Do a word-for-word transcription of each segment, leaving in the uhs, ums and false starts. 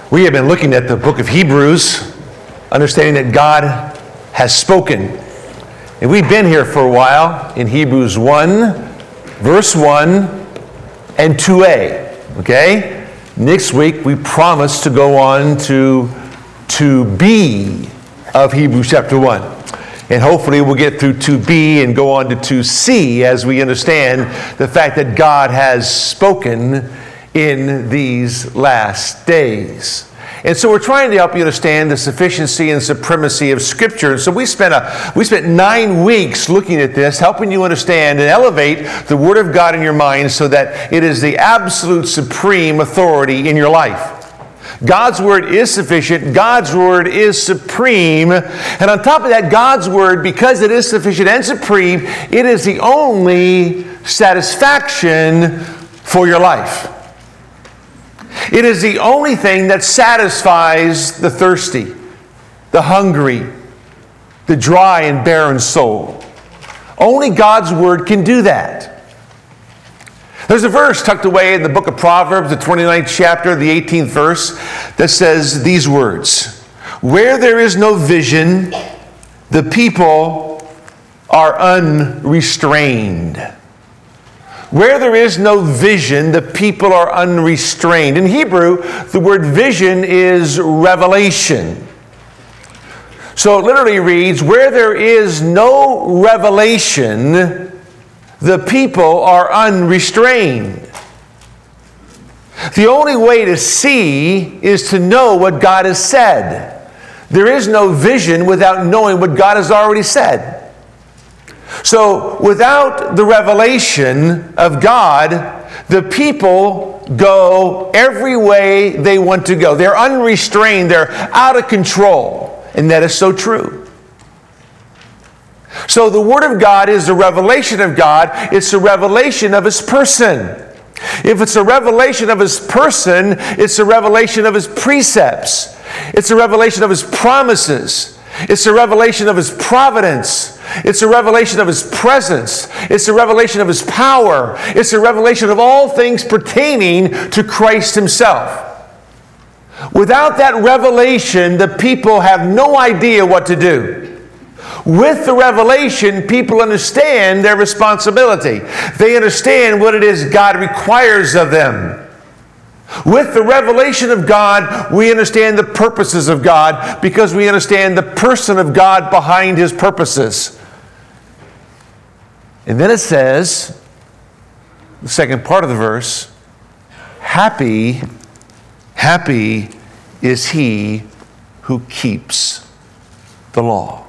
We have been looking at the book of Hebrews, understanding that God has spoken. And we've been here for a while in Hebrews one, verse one and two a. Okay? Next week we promise to go on to two b of Hebrews chapter one. And hopefully we'll get through two b and go on to two c as we understand the fact that God has spoken in these last days. And so we're trying to help you understand the sufficiency and supremacy of Scripture. And so we spent a we spent nine weeks looking at this, helping you understand and elevate the Word of God in your mind so that it is the absolute supreme authority in your life. God's Word is sufficient. God's Word is supreme. And on top of that, God's Word, because it is sufficient and supreme, it is the only satisfaction for your life. It is the only thing that satisfies the thirsty, the hungry, the dry and barren soul. Only God's Word can do that. There's a verse tucked away in the book of Proverbs, the twenty-ninth chapter, the eighteenth verse, that says these words: "Where there is no vision, the people are unrestrained." Where there is no vision, the people are unrestrained. In Hebrew, the word vision is revelation. So it literally reads, where there is no revelation, the people are unrestrained. The only way to see is to know what God has said. There is no vision without knowing what God has already said. So, without the revelation of God, the people go every way they want to go. They're unrestrained. They're out of control. And that is so true. So, the Word of God is the revelation of God. It's a revelation of His person. If it's a revelation of His person, it's a revelation of His precepts. It's a revelation of His promises. It's a revelation of His providence. It's a revelation of His presence. It's a revelation of His power. It's a revelation of all things pertaining to Christ Himself. Without that revelation, the people have no idea what to do. With the revelation, people understand their responsibility. They understand what it is God requires of them. With the revelation of God, we understand the purposes of God because we understand the person of God behind His purposes. And then it says, the second part of the verse, happy, happy is he who keeps the law.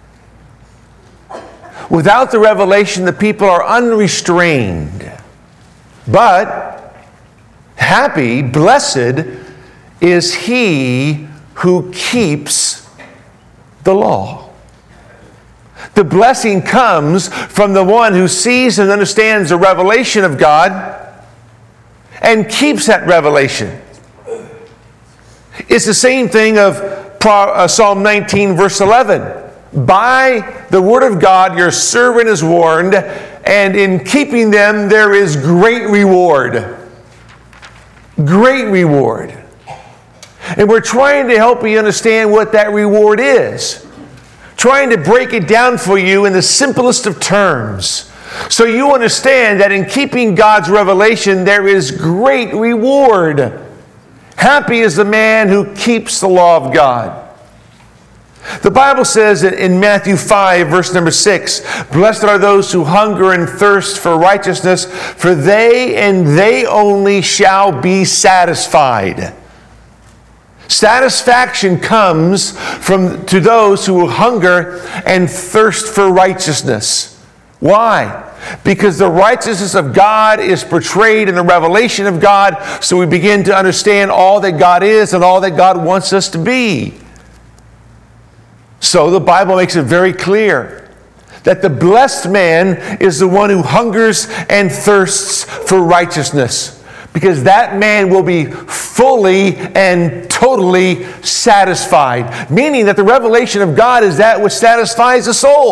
Without the revelation, the people are unrestrained. But happy, blessed is he who keeps the law. The blessing comes from the one who sees and understands the revelation of God and keeps that revelation. It's the same thing of Psalm nineteen, verse eleven. By the word of God your servant is warned, and in keeping them there is great reward. Great reward. And we're trying to help you understand what that reward is. Trying to break it down for you in the simplest of terms. So you understand that in keeping God's revelation, there is great reward. Happy is the man who keeps the law of God. The Bible says in Matthew five, verse number six, blessed are those who hunger and thirst for righteousness, for they and they only shall be satisfied. Satisfaction comes from to those who hunger and thirst for righteousness. Why? Because the righteousness of God is portrayed in the revelation of God, so we begin to understand all that God is and all that God wants us to be. So the Bible makes it very clear that the blessed man is the one who hungers and thirsts for righteousness, because that man will be fully and totally satisfied. Meaning that the revelation of God is that which satisfies the soul.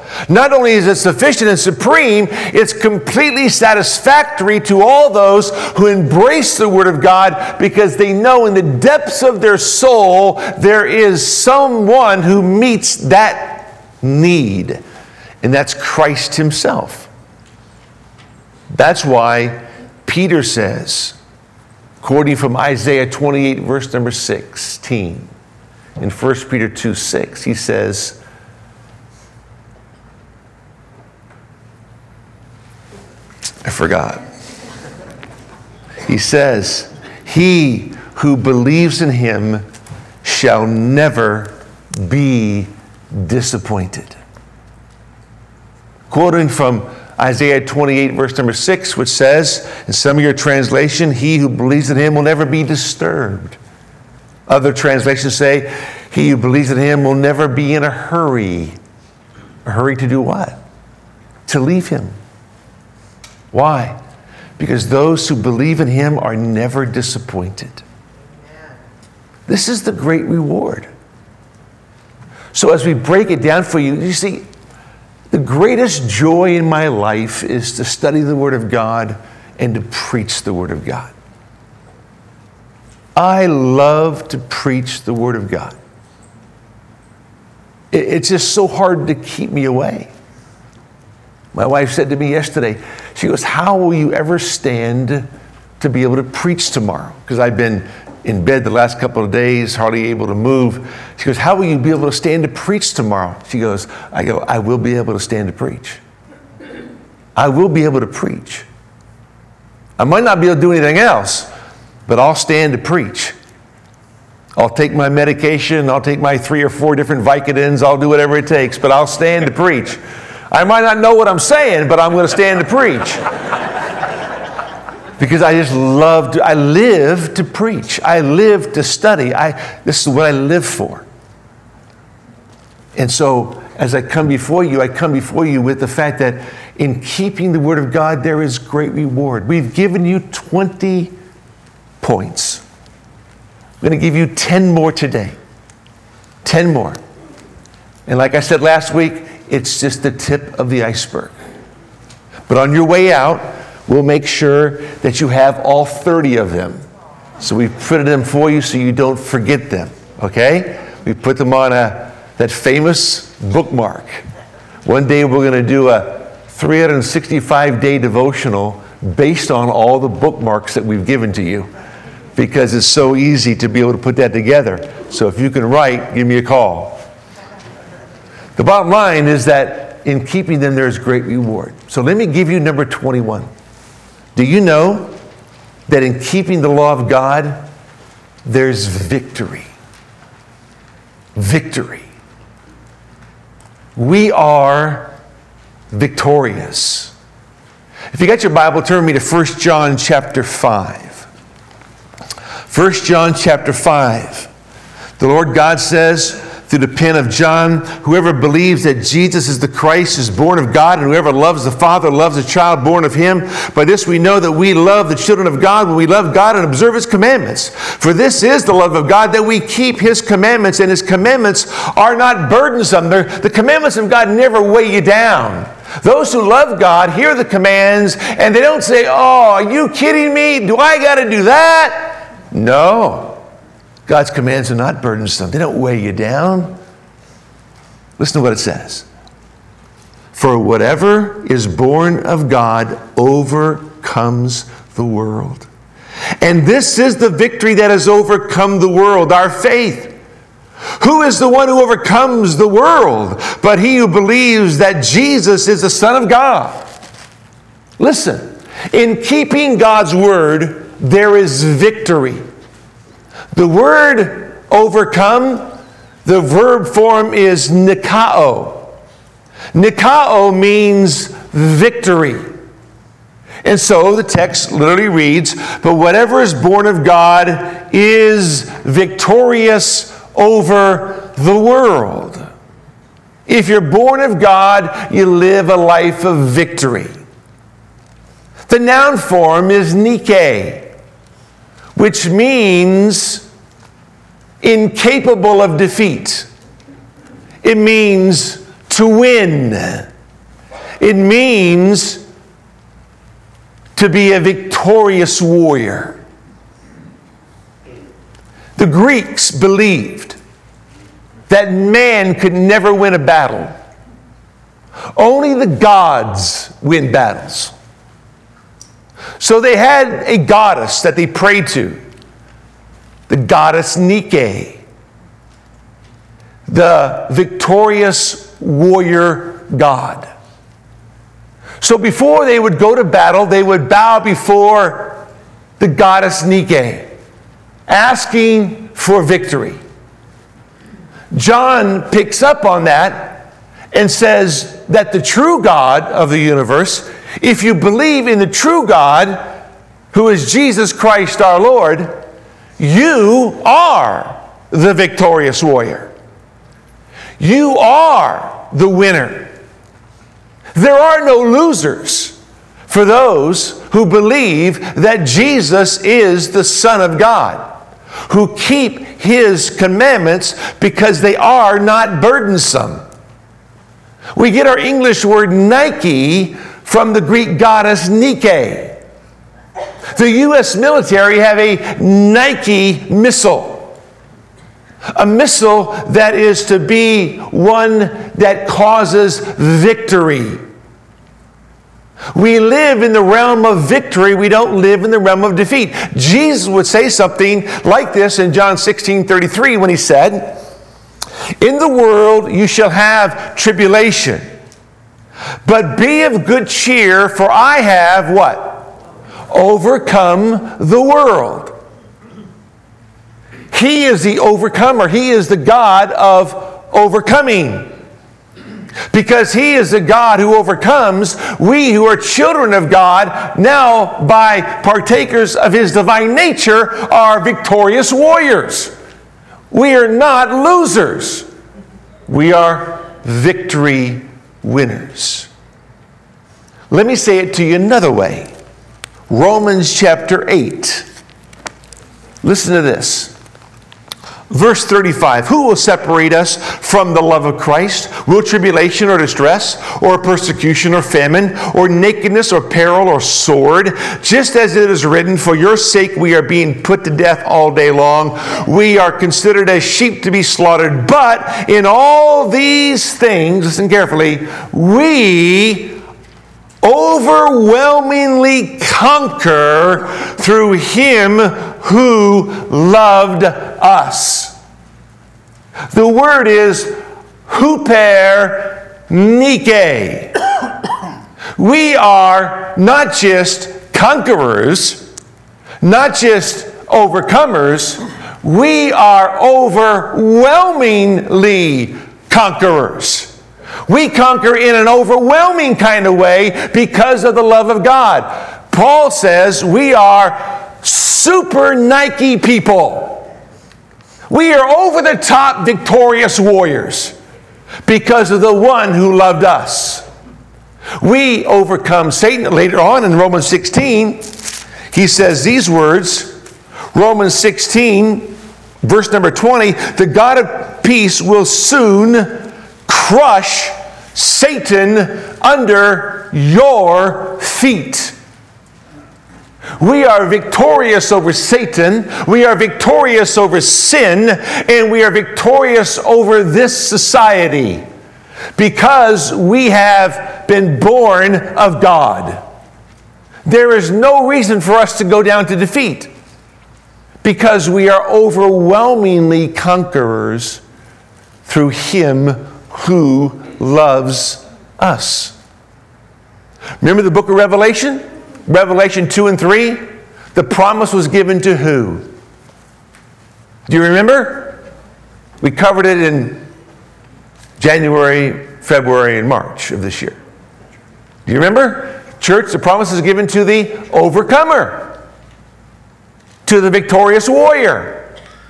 Not only is it sufficient and supreme, it's completely satisfactory to all those who embrace the Word of God, because they know in the depths of their soul there is someone who meets that need, and that's Christ himself. That's why Peter says, quoting from Isaiah twenty-eight, verse number sixteen, in First Peter two six, he says, I forgot. He says, he who believes in him shall never be disappointed. Quoting from Isaiah twenty-eight, verse number six, which says, in some of your translation, he who believes in him will never be disturbed. Other translations say, he who believes in him will never be in a hurry. A hurry to do what? To leave him. Why? Because those who believe in him are never disappointed. This is the great reward. So as we break it down for you, you see, the greatest joy in my life is to study the Word of God and to preach the Word of God. I love to preach the Word of God. It's just so hard to keep me away. My wife said to me yesterday, she goes, how will you ever stand to be able to preach tomorrow? Because I've been in bed the last couple of days, hardly able to move. She goes, how will you be able to stand to preach tomorrow? She goes, I go, I will be able to stand to preach. I will be able to preach. I might not be able to do anything else, but I'll stand to preach. I'll take my medication, I'll take my three or four different Vicodins, I'll do whatever it takes, but I'll stand to preach. I might not know what I'm saying, but I'm going to stand to preach. Because I just love to, I live to preach. I live to study. I, this is what I live for. And so, as I come before you, I come before you with the fact that in keeping the Word of God, there is great reward. We've given you twenty points. I'm going to give you ten more today. ten more. And like I said last week, it's just the tip of the iceberg. But on your way out, we'll make sure that you have all thirty of them. So we've put them for you so you don't forget them, okay? We put them on a, that famous bookmark. One day we're going to do a three hundred sixty-five day devotional based on all the bookmarks that we've given to you, because it's so easy to be able to put that together. So if you can write, give me a call. The bottom line is that in keeping them, there's great reward. So let me give you number twenty-one. Do you know that in keeping the law of God, there's victory? Victory. We are victorious. If you got your Bible, turn me to First John chapter five. First John chapter five. The Lord God says, through the pen of John, whoever believes that Jesus is the Christ is born of God, and whoever loves the Father loves the child born of him. By this we know that we love the children of God when we love God and observe his commandments. For this is the love of God, that we keep his commandments, and his commandments are not burdensome. They're, the commandments of God never weigh you down. Those who love God hear the commands, and they don't say, oh, are you kidding me? Do I got to do that? No. God's commands are not burdensome. They don't weigh you down. Listen to what it says. For whatever is born of God overcomes the world. And this is the victory that has overcome the world, our faith. Who is the one who overcomes the world but he who believes that Jesus is the Son of God? Listen, in keeping God's word, there is victory. The word overcome, the verb form is nikao. Nikao means victory. And so the text literally reads, but whatever is born of God is victorious over the world. If you're born of God, you live a life of victory. The noun form is Nike, which means incapable of defeat. It means to win. It means to be a victorious warrior. The Greeks believed that man could never win a battle. Only the gods win battles. So they had a goddess that they prayed to, the goddess Nike, the victorious warrior god. So before they would go to battle, they would bow before the goddess Nike, asking for victory. John picks up on that and says that the true God of the universe, if you believe in the true God, who is Jesus Christ our Lord, you are the victorious warrior. You are the winner. There are no losers for those who believe that Jesus is the Son of God, who keep His commandments because they are not burdensome. We get our English word Nike from the Greek goddess Nike. The U S military have a Nike missile. A missile that is to be one that causes victory. We live in the realm of victory. We don't live in the realm of defeat. Jesus would say something like this in John sixteen thirty-three when He said, "In the world you shall have tribulation, but be of good cheer, for I have" what? "Overcome the world." He is the overcomer. He is the God of overcoming. Because He is the God who overcomes, we who are children of God, now by partakers of His divine nature, are victorious warriors. We are not losers. We are victory winners. Let me say it to you another way. Romans chapter eight. Listen to this. Verse thirty-five, "Who will separate us from the love of Christ? Will tribulation or distress, or persecution or famine, or nakedness or peril or sword? Just as it is written, for your sake we are being put to death all day long. We are considered as sheep to be slaughtered. But in all these things," listen carefully, "we overwhelmingly conquer through Him who loved us." The word is huper Nike. We are not just conquerors, not just overcomers, we are overwhelmingly conquerors. We conquer in an overwhelming kind of way because of the love of God. Paul says we are super Nike people. We are over the top victorious warriors because of the one who loved us. We overcome Satan. Later on in Romans sixteen, he says these words, Romans sixteen, verse number twenty, "The God of peace will soon crush Satan under your feet." We are victorious over Satan, we are victorious over sin, and we are victorious over this society because we have been born of God. There is no reason for us to go down to defeat because we are overwhelmingly conquerors through Him who loves us. Remember the book of Revelation? Revelation two and three? The promise was given to who? Do you remember? We covered it in January, February, and March of this year. Do you remember? Church, the promise is given to the overcomer, to the victorious warrior,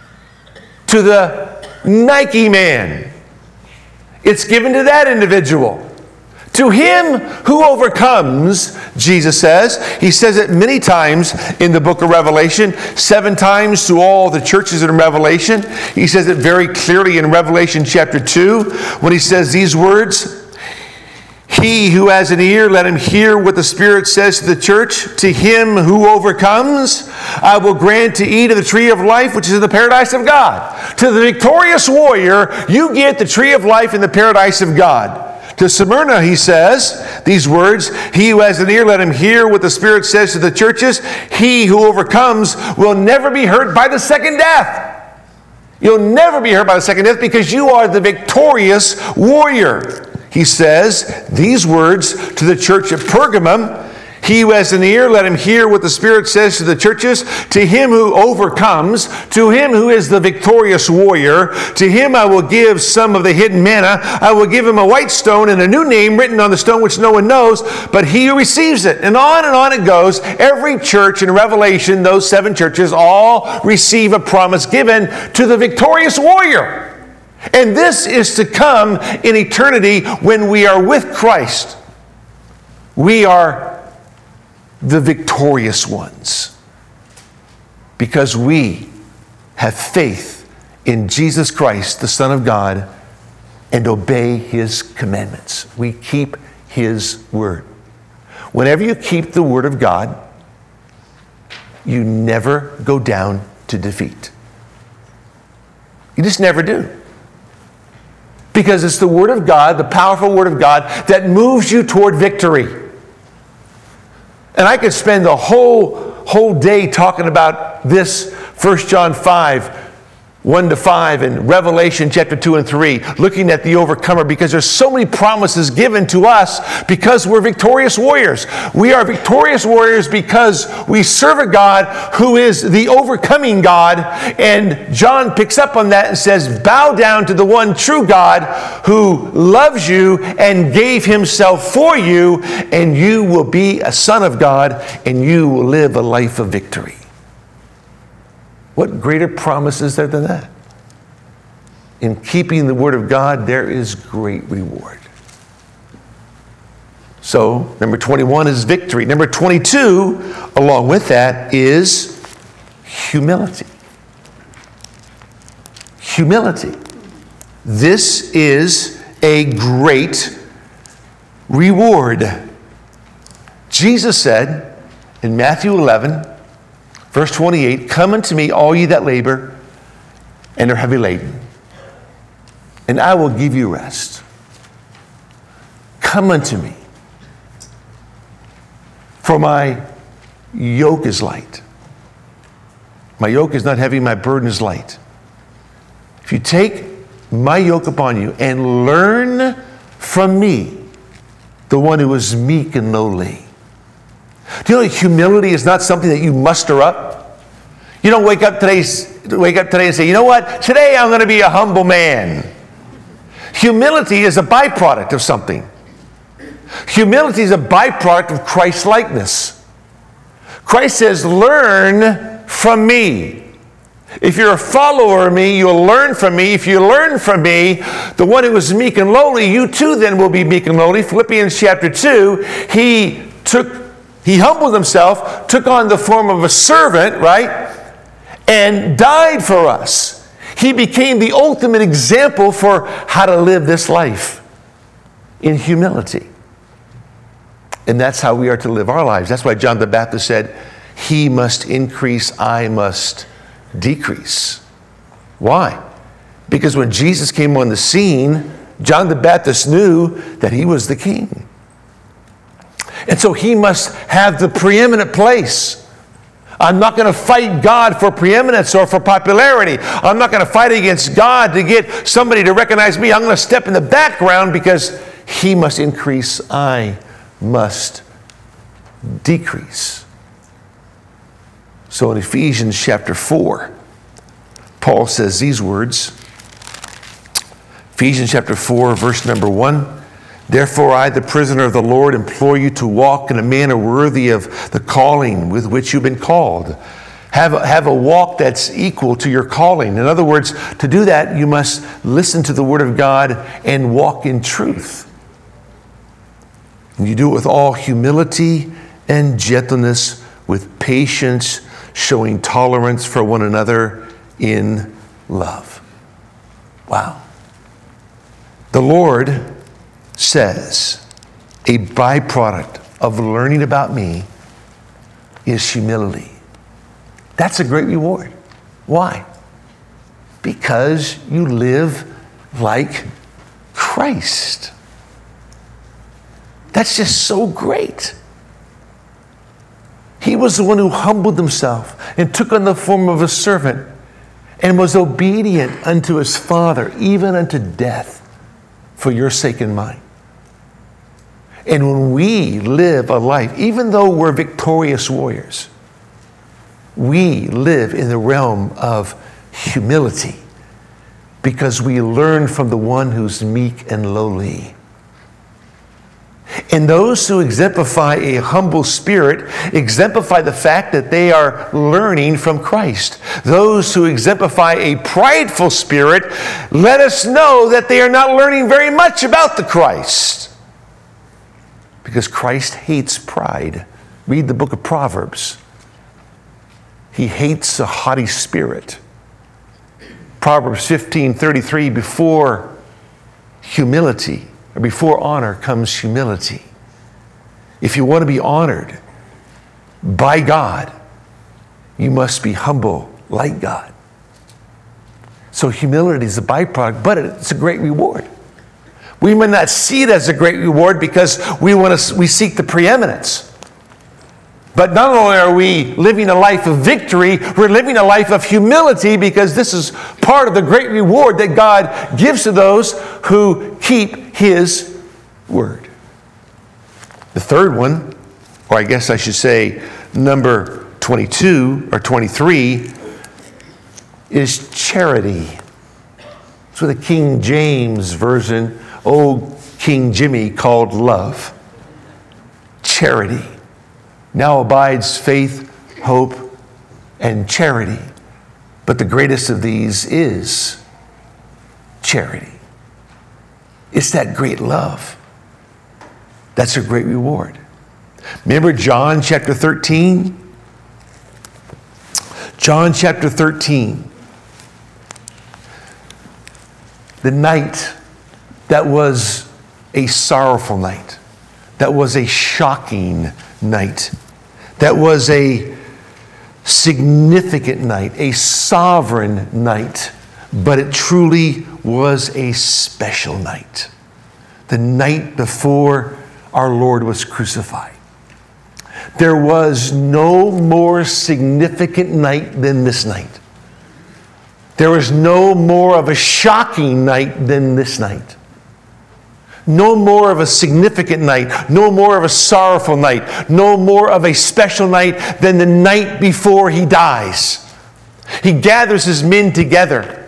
to the Nike man. It's given to that individual. To him who overcomes, Jesus says, He says it many times in the book of Revelation, seven times to all the churches in Revelation. He says it very clearly in Revelation chapter two when He says these words, He who has an ear, let him hear what the Spirit says to the church. To him who overcomes, I will grant to eat of the tree of life, which is in the paradise of God. To the victorious warrior, you get the tree of life in the paradise of God. To Smyrna, he says these words, he who has an ear, let him hear what the Spirit says to the churches. He who overcomes will never be hurt by the second death. You'll never be hurt by the second death because you are the victorious warrior. He says these words to the church at Pergamum. He who has an ear, let him hear what the Spirit says to the churches. To him who overcomes, to him who is the victorious warrior, to him I will give some of the hidden manna. I will give him a white stone and a new name written on the stone which no one knows, but he who receives it. And on and on it goes. Every church in Revelation, those seven churches, all receive a promise given to the victorious warrior. And this is to come in eternity when we are with Christ. We are the victorious ones because we have faith in Jesus Christ, the Son of God, and obey His commandments. We keep His word. Whenever you keep the word of God, you never go down to defeat. You just never do. Because it's the word of God, the powerful word of God, that moves you toward victory. And I could spend the whole, whole day talking about this First John five, one to five, and Revelation chapter two and three, looking at the overcomer, because there's so many promises given to us because we're victorious warriors. We are victorious warriors because we serve a God who is the overcoming God. And John picks up on that and says, bow down to the one true God who loves you and gave himself for you, and you will be a son of God and you will live a life of victory. What greater promise is there than that? In keeping the word of God, there is great reward. So, number twenty-one is victory. Number twenty-two, along with that, is humility. Humility. This is a great reward. Jesus said in Matthew eleven, verse twenty-eight, come unto me, all ye that labor and are heavy laden, and I will give you rest. Come unto me, for my yoke is light. My yoke is not heavy, my burden is light. If you take my yoke upon you and learn from me, the one who is meek and lowly. Do you know that humility is not something that you muster up? You don't wake up today, wake up today and say, you know what? Today I'm going to be a humble man. Humility is a byproduct of something. Humility is a byproduct of Christ-likeness. Christ says, learn from me. If you're a follower of me, you'll learn from me. If you learn from me, the one who is meek and lowly, you too then will be meek and lowly. Philippians chapter two, he took He humbled himself, took on the form of a servant, right? And died for us. He became the ultimate example for how to live this life in humility. And that's how we are to live our lives. That's why John the Baptist said, he must increase, I must decrease. Why? Because when Jesus came on the scene, John the Baptist knew that he was the king. And so he must have the preeminent place. I'm not going to fight God for preeminence or for popularity. I'm not going to fight against God to get somebody to recognize me. I'm going to step in the background because he must increase, I must decrease. So in Ephesians chapter four, Paul says these words. Ephesians chapter four, verse number one. Therefore, I, the prisoner of the Lord, implore you to walk in a manner worthy of the calling with which you've been called. Have, have a walk that's equal to your calling. In other words, to do that, you must listen to the Word of God and walk in truth. And you do it with all humility and gentleness, with patience, showing tolerance for one another in love. Wow. The Lord says, a byproduct of learning about me is humility. That's a great reward. Why? Because you live like Christ. That's just so great. He was the one who humbled himself and took on the form of a servant and was obedient unto his Father, even unto death, for your sake and mine. And when we live a life, even though we're victorious warriors, we live in the realm of humility because we learn from the one who's meek and lowly. And those who exemplify a humble spirit exemplify the fact that they are learning from Christ. Those who exemplify a prideful spirit let us know that they are not learning very much about the Christ. Because Christ hates pride. Read the book of Proverbs. He hates a haughty spirit. Proverbs fifteen thirty-three, before humility, or before honor comes humility. If you want to be honored by God, you must be humble like God. So humility is a byproduct, but it's a great reward. We may not see it as a great reward because we want to, we seek the preeminence. But not only are we living a life of victory, we're living a life of humility because this is part of the great reward that God gives to those who keep His word. The third one, or I guess I should say number twenty-two or twenty-three, is charity. That's what the King James Version, old King Jimmy, called love. Charity. Now abides faith, hope, and charity. But the greatest of these is charity. It's that great love. That's a great reward. Remember John chapter thirteen? John chapter thirteen. The night that was a sorrowful night. That was a shocking night. That was a significant night, a sovereign night, but it truly was a special night. The night before our Lord was crucified. There was no more significant night than this night. There was no more of a shocking night than this night. No more of a significant night, no more of a sorrowful night, no more of a special night than the night before He dies. He gathers His men together.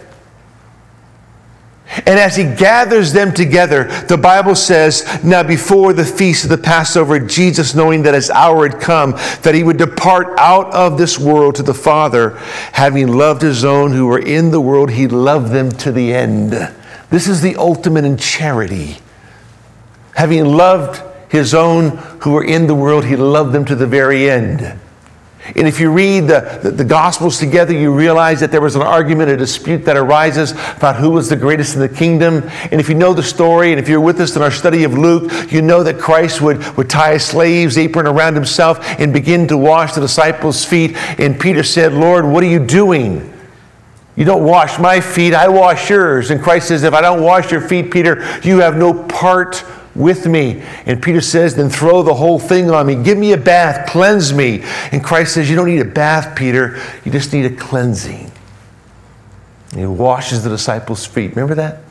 And as He gathers them together, the Bible says, now before the feast of the Passover, Jesus, knowing that His hour had come, that He would depart out of this world to the Father, having loved His own who were in the world, He loved them to the end. This is the ultimate in charity. Having loved His own who were in the world, He loved them to the very end. And if you read the, the, the Gospels together, you realize that there was an argument, a dispute that arises about who was the greatest in the kingdom. And if you know the story, and if you're with us in our study of Luke, you know that Christ would, would tie a slave's apron around Himself and begin to wash the disciples' feet. And Peter said, Lord, what are you doing? You don't wash my feet, I wash yours. And Christ says, if I don't wash your feet, Peter, you have no part with me. And Peter says, then throw the whole thing on me. Give me a bath, cleanse me. And Christ says, you don't need a bath, Peter. You just need a cleansing. And He washes the disciples' feet. Remember that?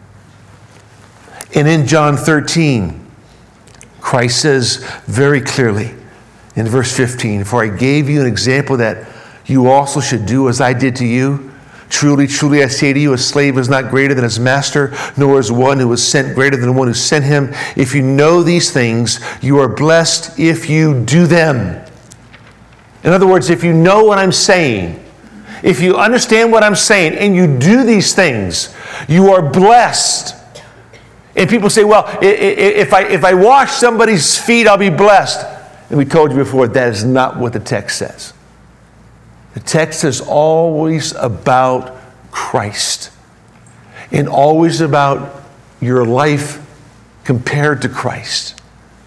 And in John thirteen, Christ says very clearly in verse fifteen, for I gave you an example that you also should do as I did to you. Truly, truly, I say to you, a slave is not greater than his master, nor is one who was sent greater than the one who sent him. If you know these things, you are blessed if you do them. In other words, if you know what I'm saying, if you understand what I'm saying, and you do these things, you are blessed. And people say, well, if I, if I wash somebody's feet, I'll be blessed. And we told you before, that is not what the text says. The text is always about Christ and always about your life compared to Christ.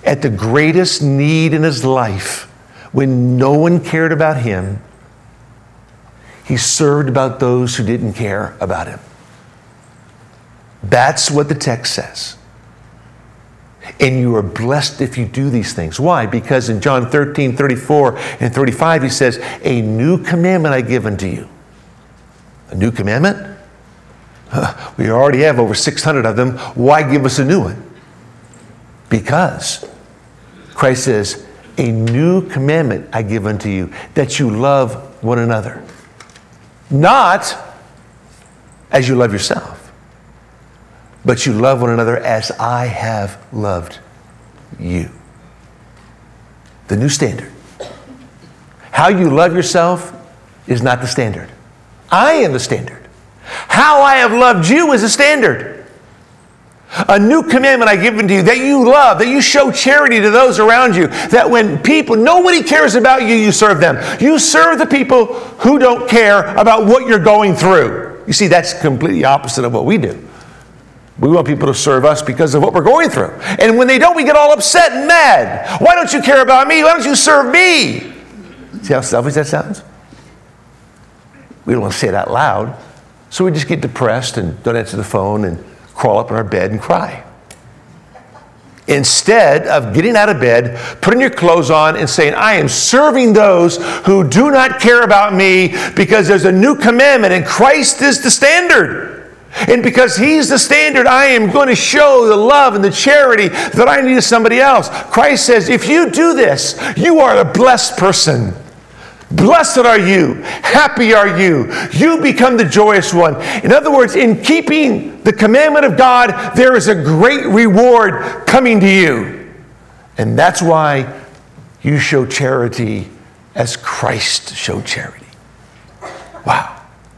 at the greatest need in his life, when no one cared about him, he served about those who didn't care about him. That's what the text says. And you are blessed if you do these things. Why? Because in John thirteen, thirty-four and thirty-five, he says, a new commandment I give unto you. A new commandment? Huh, we already have over six hundred of them. Why give us a new one? Because Christ says, a new commandment I give unto you, that you love one another. Not as you love yourself, but you love one another as I have loved you. The new standard. How you love yourself is not the standard. I am the standard. How I have loved you is the standard. A new commandment I give unto you, that you love, that you show charity to those around you, that when people, nobody cares about you, you serve them. You serve the people who don't care about what you're going through. You see, that's completely opposite of what we do. We want people to serve us because of what we're going through. And when they don't, we get all upset and mad. Why don't you care about me? Why don't you serve me? See how selfish that sounds? We don't want to say it out loud. So we just get depressed and don't answer the phone and crawl up in our bed and cry. Instead of getting out of bed, putting your clothes on and saying, I am serving those who do not care about me because there's a new commandment and Christ is the standard. And because he's the standard, I am going to show the love and the charity that I need to somebody else. Christ says, if you do this, you are a blessed person. Blessed are you. Happy are you. You become the joyous one. In other words, in keeping the commandment of God, there is a great reward coming to you. And that's why you show charity as Christ showed charity. Wow.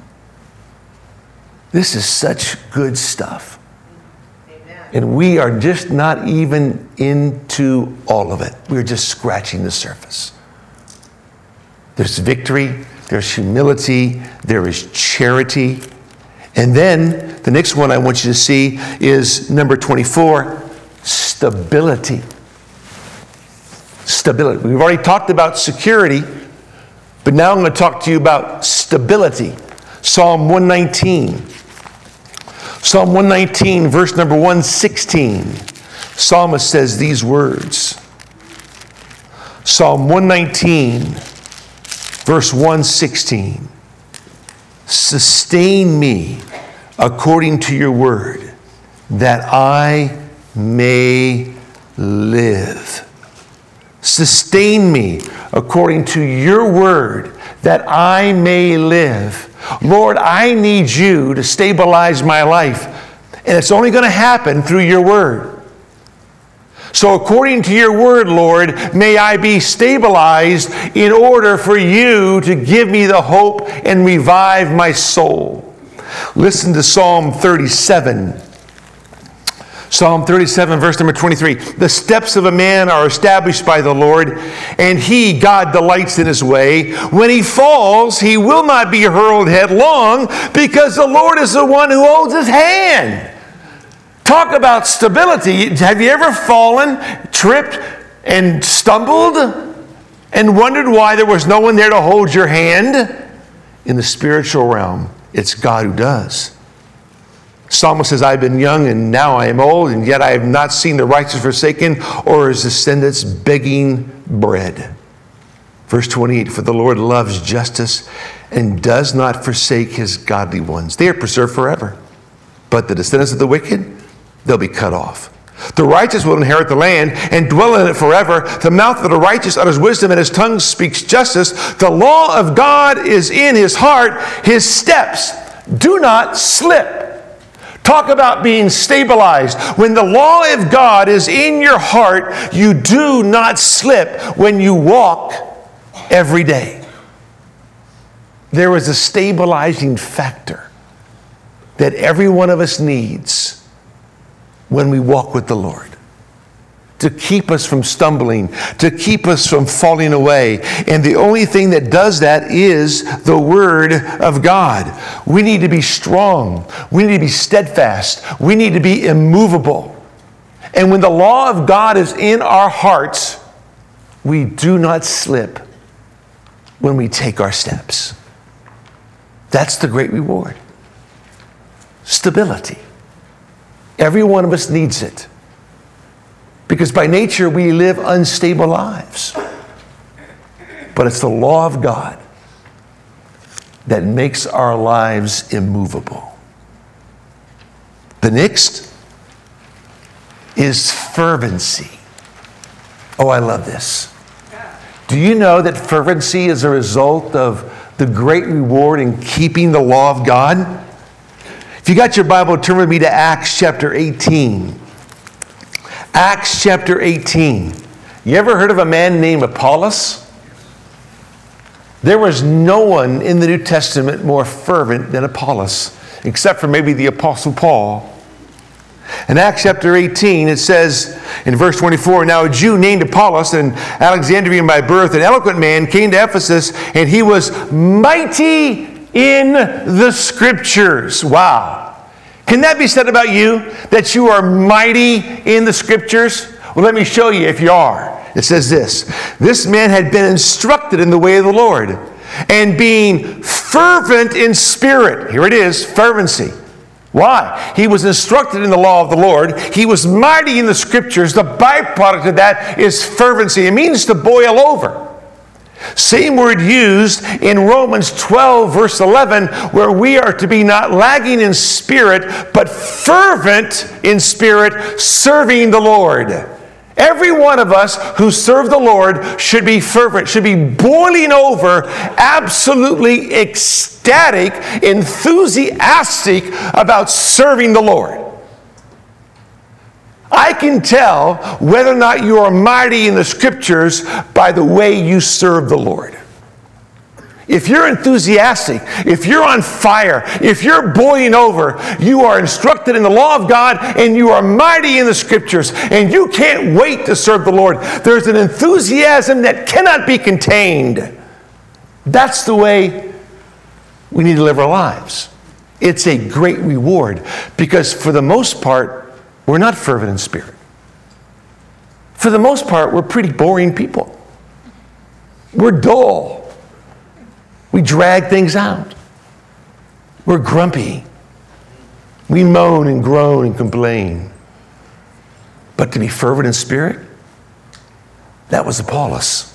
This is such good stuff. Amen. And we are just not even into all of it. We're just scratching the surface. There's victory, there's humility, there is charity. And then the next one I want you to see is number twenty-four, stability. Stability. We've already talked about security, but now I'm going to talk to you about stability. Psalm one nineteen. Psalm one nineteen, verse number one sixteen. Psalmist says these words. Psalm one nineteen, verse one sixteen. Sustain me according to your word, that I may live. Sustain me according to your word, that I may live. Lord, I need you to stabilize my life. And it's only going to happen through your word. So according to your word, Lord, may I be stabilized in order for you to give me the hope and revive my soul. Listen to Psalm thirty-seven. Psalm thirty-seven, verse number twenty-three. The steps of a man are established by the Lord, and he, God, delights in his way. When he falls, he will not be hurled headlong, because the Lord is the one who holds his hand. Talk about stability. Have you ever fallen, tripped, and stumbled, and wondered why there was no one there to hold your hand? In the spiritual realm, it's God who does. Psalmist says, I've been young and now I am old, and yet I have not seen the righteous forsaken or his descendants begging bread. Verse twenty-eight, for the Lord loves justice and does not forsake his godly ones. They are preserved forever. But the descendants of the wicked, they'll be cut off. The righteous will inherit the land and dwell in it forever. The mouth of the righteous utters wisdom, and his tongue speaks justice. The law of God is in his heart. His steps do not slip. Talk about being stabilized. When the law of God is in your heart, you do not slip when you walk every day. There is a stabilizing factor that every one of us needs when we walk with the Lord, to keep us from stumbling, to keep us from falling away. And the only thing that does that is the Word of God. We need to be strong. We need to be steadfast. We need to be immovable. And when the law of God is in our hearts, we do not slip when we take our steps. That's the great reward. Stability. Every one of us needs it. Because by nature we live unstable lives. But it's the law of God that makes our lives immovable. The next is fervency. Oh, I love this. Do you know that fervency is a result of the great reward in keeping the law of God? If you got your Bible, turn with me to Acts chapter eighteen. Acts chapter eighteen. You ever heard of a man named Apollos? There was no one in the New Testament more fervent than Apollos, except for maybe the Apostle Paul. In Acts chapter eighteen, it says in verse twenty-four, now a Jew named Apollos, an Alexandrian by birth, an eloquent man, came to Ephesus, and he was mighty in the Scriptures. Wow. Can that be said about you, that you are mighty in the Scriptures? Well, let me show you if you are. It says this, this man had been instructed in the way of the Lord, and being fervent in spirit. Here it is, fervency. Why? He was instructed in the law of the Lord. He was mighty in the Scriptures. The byproduct of that is fervency. It means to boil over. Same word used in Romans twelve, verse eleven, where we are to be not lagging in spirit, but fervent in spirit, serving the Lord. Every one of us who serve the Lord should be fervent, should be boiling over, absolutely ecstatic, enthusiastic about serving the Lord. I can tell whether or not you are mighty in the Scriptures by the way you serve the Lord. If you're enthusiastic, if you're on fire, if you're boiling over, you are instructed in the law of God and you are mighty in the Scriptures and you can't wait to serve the Lord. There's an enthusiasm that cannot be contained. That's the way we need to live our lives. It's a great reward because for the most part, we're not fervent in spirit. For the most part, we're pretty boring people. We're dull. We drag things out. We're grumpy. We moan and groan and complain. But to be fervent in spirit, that was Apollos.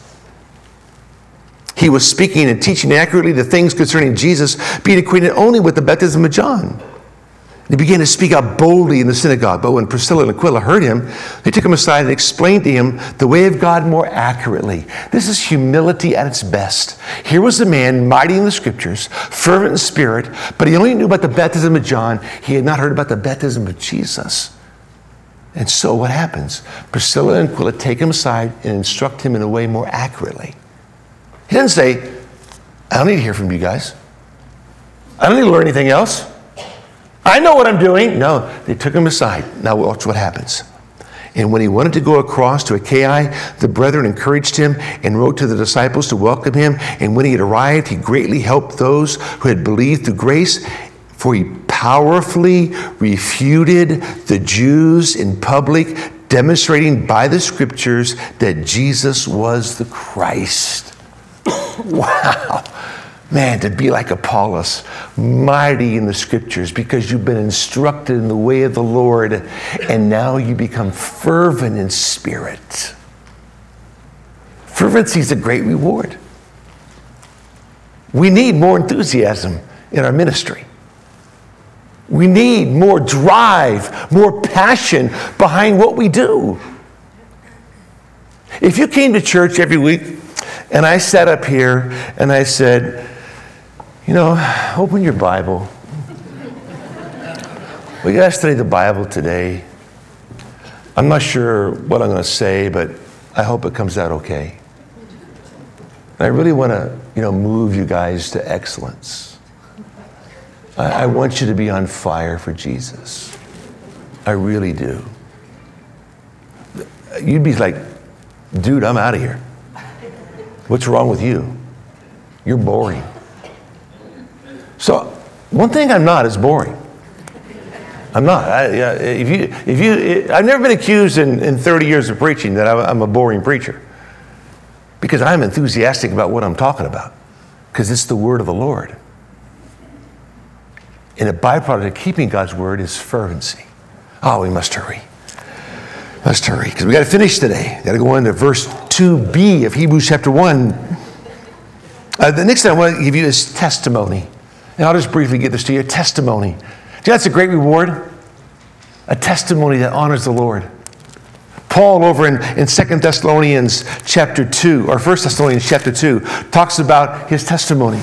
He was speaking and teaching accurately the things concerning Jesus, being acquainted only with the baptism of John. He began to speak out boldly in the synagogue. But when Priscilla and Aquila heard him, they took him aside and explained to him the way of God more accurately. This is humility at its best. Here was a man mighty in the Scriptures, fervent in spirit, but he only knew about the baptism of John. He had not heard about the baptism of Jesus. And so what happens? Priscilla and Aquila take him aside and instruct him in a way more accurately. He doesn't say, I don't need to hear from you guys. I don't need to learn anything else. I know what I'm doing. No, they took him aside. Now watch what happens. And when he wanted to go across to Achaia, the brethren encouraged him and wrote to the disciples to welcome him. And when he had arrived, he greatly helped those who had believed through grace, for he powerfully refuted the Jews in public, demonstrating by the Scriptures that Jesus was the Christ. Wow. Man, to be like Apollos, mighty in the Scriptures because you've been instructed in the way of the Lord and now you become fervent in spirit. Fervency is a great reward. We need more enthusiasm in our ministry. We need more drive, more passion behind what we do. If you came to church every week and I sat up here and I said, you know, open your Bible. We got to study the Bible today. I'm not sure what I'm going to say, but I hope it comes out okay. I really want to, you know, move you guys to excellence. I, I want you to be on fire for Jesus. I really do. You'd be like, dude, I'm out of here. What's wrong with you? You're boring. So, one thing I'm not is boring. I'm not. I, yeah, if you, if you, I've never been accused in, in thirty years of preaching that I'm a boring preacher. Because I'm enthusiastic about what I'm talking about. Because it's the word of the Lord. And a byproduct of keeping God's word is fervency. Oh, we must hurry. Must hurry. Because we got to finish today. Got to go into verse two b of Hebrews chapter one. Uh, the next thing I want to give you is testimony. And I'll just briefly get this to you. Testimony. Do you know that's a great reward? A testimony that honors the Lord. Paul over in, in Second Thessalonians chapter two, or First Thessalonians chapter two, talks about his testimony.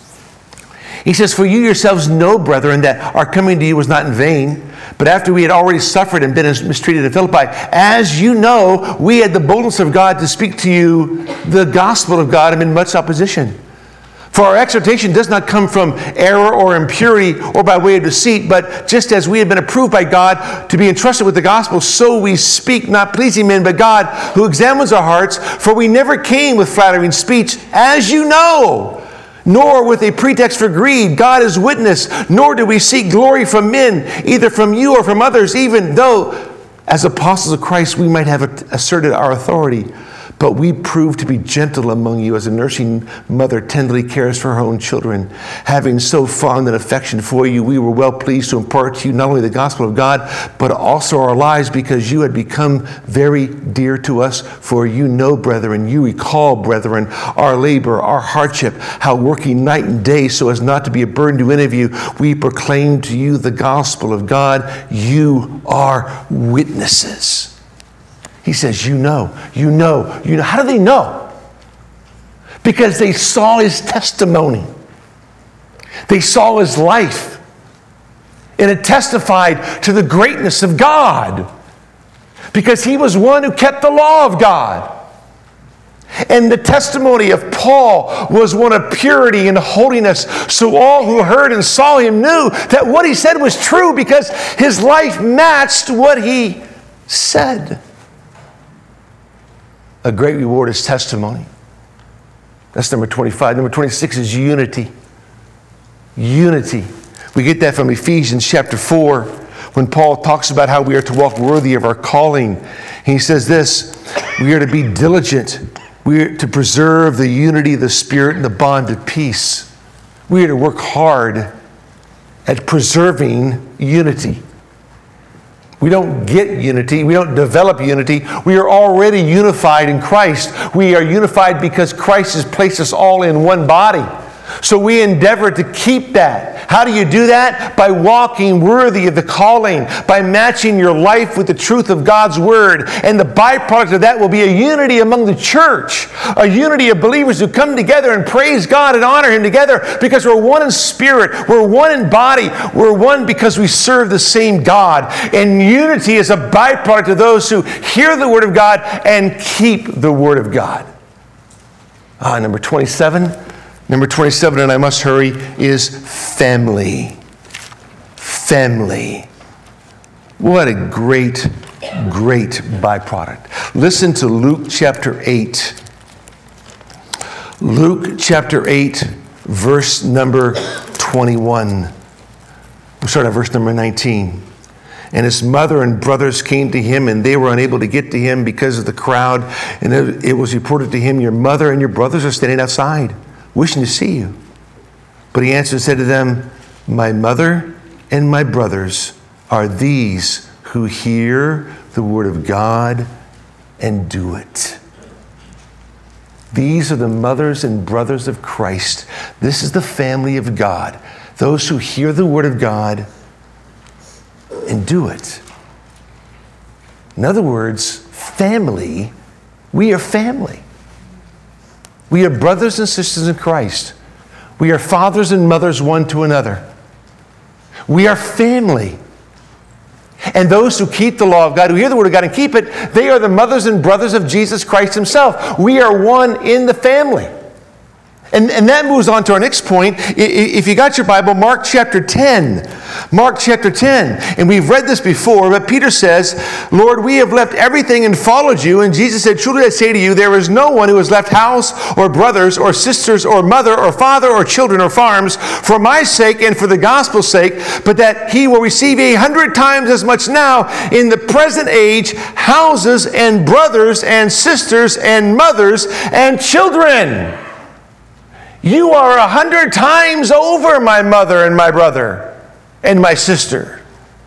He says, "For you yourselves know, brethren, that our coming to you was not in vain, but after we had already suffered and been mistreated in Philippi, as you know, we had the boldness of God to speak to you the gospel of God amid much opposition. For our exhortation does not come from error or impurity or by way of deceit, but just as we have been approved by God to be entrusted with the gospel, so we speak, not pleasing men, but God, who examines our hearts. For we never came with flattering speech, as you know, nor with a pretext for greed. God is witness, nor do we seek glory from men, either from you or from others, even though as apostles of Christ we might have asserted our authority. But we proved to be gentle among you as a nursing mother tenderly cares for her own children. Having so fond an affection for you, we were well pleased to impart to you not only the gospel of God, but also our lives, because you had become very dear to us. For you know, brethren, you recall, brethren, our labor, our hardship, how working night and day so as not to be a burden to any of you, we proclaim to you the gospel of God. You are witnesses." He says, you know, you know, you know. How do they know? Because they saw his testimony. They saw his life. And it testified to the greatness of God. Because he was one who kept the law of God. And the testimony of Paul was one of purity and holiness. So all who heard and saw him knew that what he said was true, because his life matched what he said. A great reward is testimony. That's number twenty-five. Number twenty-six is unity. Unity. We get that from Ephesians chapter four, when Paul talks about how we are to walk worthy of our calling. He says this: we are to be diligent. We are to preserve the unity of the Spirit and the bond of peace. We are to work hard at preserving unity. We don't get unity. We don't develop unity. We are already unified in Christ. We are unified because Christ has placed us all in one body. So we endeavor to keep that. How do you do that? By walking worthy of the calling, by matching your life with the truth of God's Word. And the byproduct of that will be a unity among the church, a unity of believers who come together and praise God and honor Him together, because we're one in spirit, we're one in body, we're one because we serve the same God. And unity is a byproduct of those who hear the Word of God and keep the Word of God. Ah, number twenty-seven. Number twenty-seven, and I must hurry, is family. Family. What a great, great byproduct. Listen to Luke chapter eight. Luke chapter eight, verse number twenty-one. We'll start at verse number nineteen. And his mother and brothers came to him, and they were unable to get to him because of the crowd. And it was reported to him, your mother and your brothers are standing outside, wishing to see you. But he answered and said to them, my mother and my brothers are these who hear the word of God and do it. These are the mothers and brothers of Christ. This is the family of God. Those who hear the word of God and do it. In other words, family, we are family. We are brothers and sisters in Christ. We are fathers and mothers one to another. We are family. And those who keep the law of God, who hear the word of God and keep it, they are the mothers and brothers of Jesus Christ Himself. We are one in the family. And, and that moves on to our next point. If you got your Bible, Mark chapter ten. Mark chapter ten, and we've read this before, but Peter says, Lord, we have left everything and followed you. And Jesus said, truly I say to you, there is no one who has left house or brothers or sisters or mother or father or children or farms for my sake and for the gospel's sake, but that he will receive a hundred times as much now in the present age, houses and brothers and sisters and mothers and children. You are a hundred times over my mother and my brother and my sister.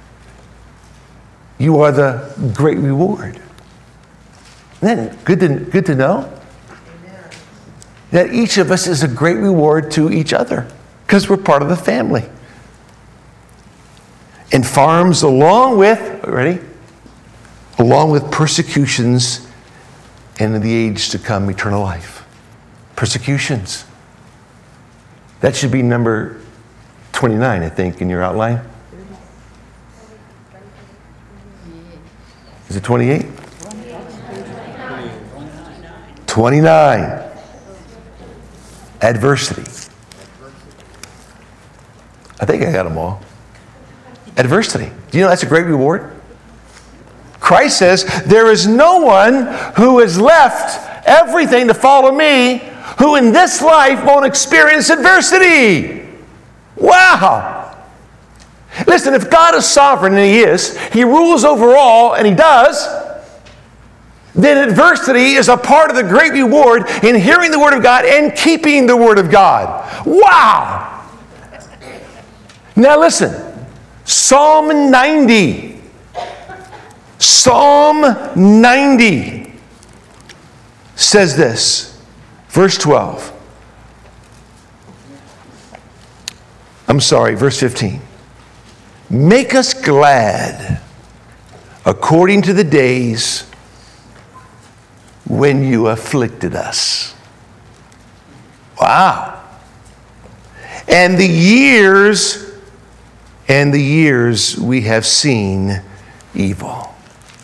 You are the great reward. Isn't that good to, good to know? Amen. That each of us is a great reward to each other because we're part of the family. And farms along with, ready? Along with persecutions and in the age to come, eternal life. Persecutions. That should be number twenty-nine, I think, in your outline. Is it twenty-eight? twenty-nine. Adversity. I think I got them all. Adversity. Do you know that's a great reward? Christ says, there is no one who has left everything to follow me who in this life won't experience adversity. Wow. Listen, if God is sovereign, and he is, he rules over all, and he does, then adversity is a part of the great reward in hearing the Word of God and keeping the Word of God. Wow. Now listen, Psalm ninety. Psalm ninety says this. Verse twelve. I'm sorry, verse fifteen. Make us glad according to the days when you afflicted us. Wow. And the years, and the years we have seen evil.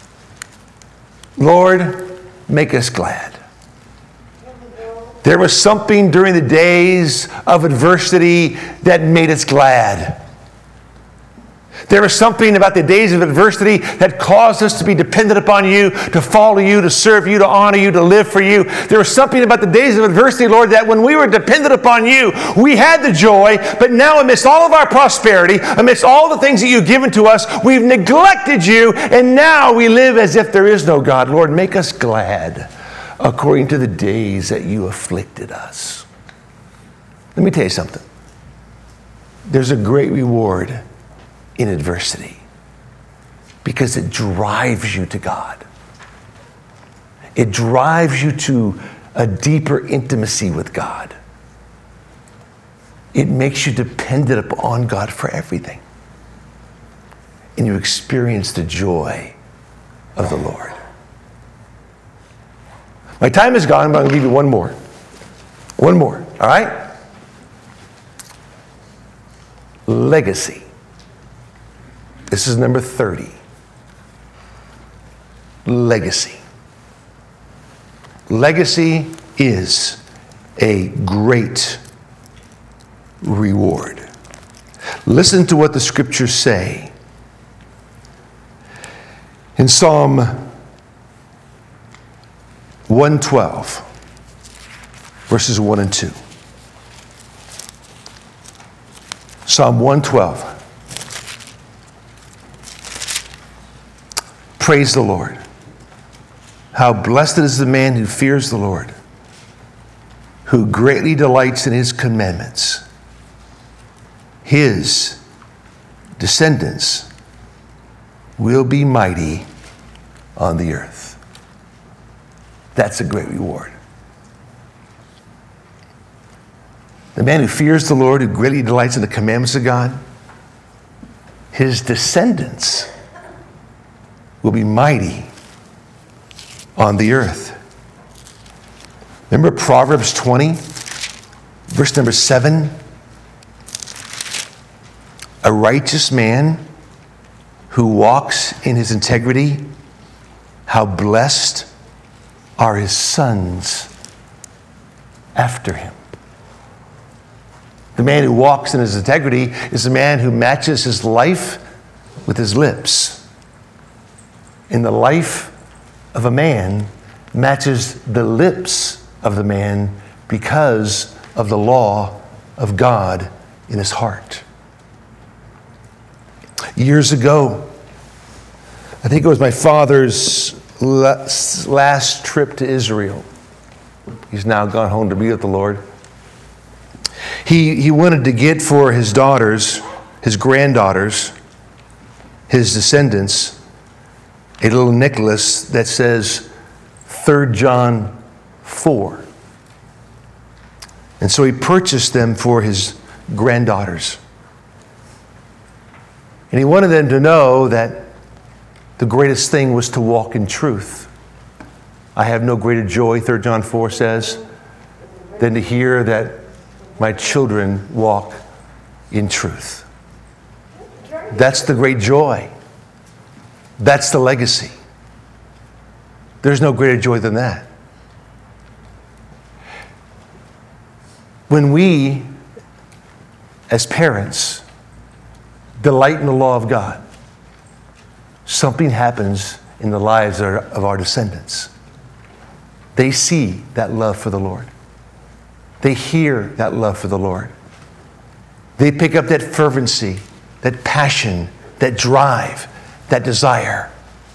Lord, make us glad. There was something during the days of adversity that made us glad. There was something about the days of adversity that caused us to be dependent upon you, to follow you, to serve you, to honor you, to live for you. There was something about the days of adversity, Lord, that when we were dependent upon you, we had the joy, but now amidst all of our prosperity, amidst all the things that you've given to us, we've neglected you, and now we live as if there is no God. Lord, make us glad according to the days that you afflicted us. Let me tell you something. There's a great reward in adversity because it drives you to God. It drives you to a deeper intimacy with God. It makes you dependent upon God for everything. And you experience the joy of the Lord. My time is gone, but I'm going to give you one more. One more, all right? Legacy. This is number thirty. Legacy. Legacy is a great reward. Listen to what the scriptures say. In Psalm one twelve, verses one and two. Psalm one twelve. Praise the Lord. How blessed is the man who fears the Lord, who greatly delights in his commandments. His descendants will be mighty on the earth. That's a great reward. The man who fears the Lord, who greatly delights in the commandments of God, his descendants will be mighty on the earth. Remember Proverbs twenty, verse number seven? A righteous man who walks in his integrity, how blessed are his sons after him. The man who walks in his integrity is the man who matches his life with his lips. And the life of a man matches the lips of the man because of the law of God in his heart. Years ago, I think it was my father's last trip to Israel. He's now gone home to be with the Lord. He, he wanted to get for his daughters, his granddaughters, his descendants, a little necklace that says Third John four. And so he purchased them for his granddaughters. And he wanted them to know that the greatest thing was to walk in truth. I have no greater joy, Third John four says, than to hear that my children walk in truth. That's the great joy. That's the legacy. There's no greater joy than that. When we, as parents, delight in the law of God, something happens in the lives of our descendants. They see that love for the Lord. They hear that love for the Lord. They pick up that fervency, that passion, that drive, that desire.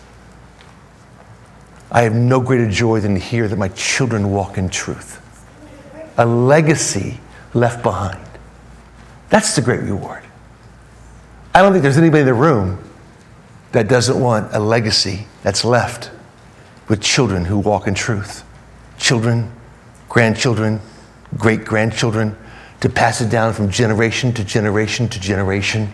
I have no greater joy than to hear that my children walk in truth. A legacy left behind. That's the great reward. I don't think there's anybody in the room that doesn't want a legacy that's left with children who walk in truth. Children, grandchildren, great-grandchildren, to pass it down from generation to generation to generation.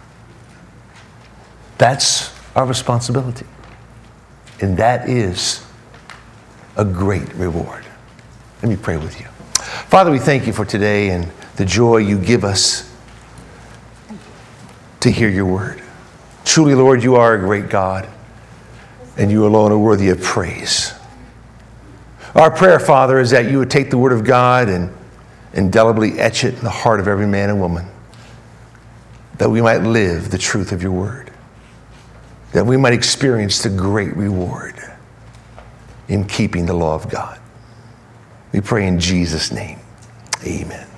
That's our responsibility. And that is a great reward. Let me pray with you. Father, we thank you for today and the joy you give us to hear your word. Truly, Lord, you are a great God, and you alone are worthy of praise. Our prayer, Father, is that you would take the word of God and indelibly etch it in the heart of every man and woman, that we might live the truth of your word, that we might experience the great reward in keeping the law of God. We pray in Jesus' name. Amen.